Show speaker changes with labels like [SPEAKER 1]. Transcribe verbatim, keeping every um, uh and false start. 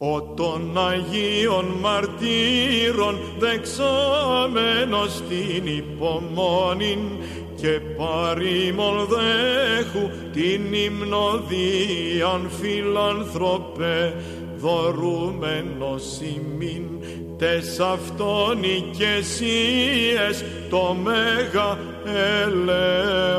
[SPEAKER 1] Ο των Αγίων Μαρτύρων δεξάμενος την υπομόνην και παρήμον δέχου την υμνοδίαν φιλανθρωπέ δωρούμενος ημίν τες αυτόν οικεσίες το μέγα ελέγχον.